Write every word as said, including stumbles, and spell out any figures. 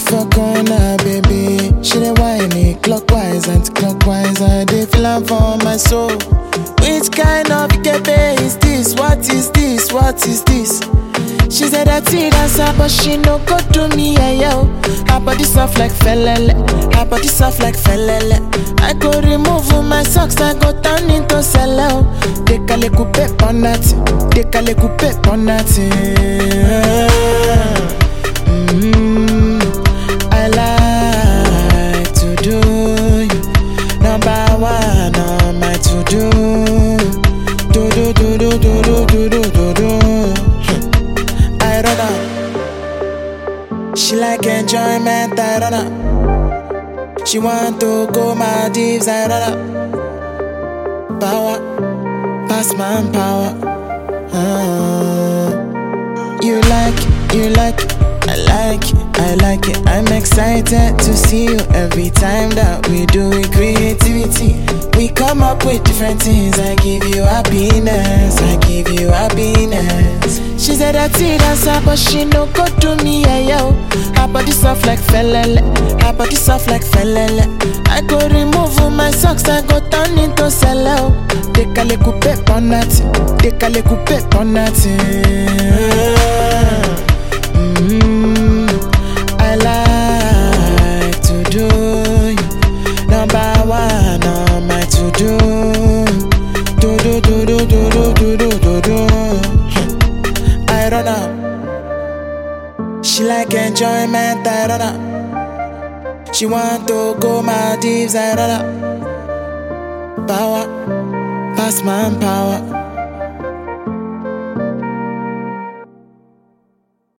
for corner, baby. She dey whine me clockwise and clockwise. I dey feel am for my soul. Which kind of kebe is this? What is this? What is this? She said that she dancer, but she no go to me, yeah, yo. Her body soft like felele, her body soft like felele. I go remove my socks, I go turn into cello. Décalé coupé ponat, décalé coupé ponat. Mm, I like to do you number one on my to do. Do do do do do do do do do do. I run up. She like enjoyment, I run up. She want to go Maldives, I run up. Power, pass man power. Uh, you like, you like, I like it, I like it. I'm excited to see you every time that we do it. Creativity, we come up with different things. I give you happiness, I give you happiness. She said that she dancer, but she no go to me, yeah, yo. Her body soft like felele, her body soft like felele. I go remove my socks, I go turn into cello. Décalé coupé ponat, décalé coupé ponat. Mm, I like to do you number one on my to do. Do do do do do do do do do do. I run up. She like enjoyment, I run up. She want to go Maldives, I run up. Power, pass man power.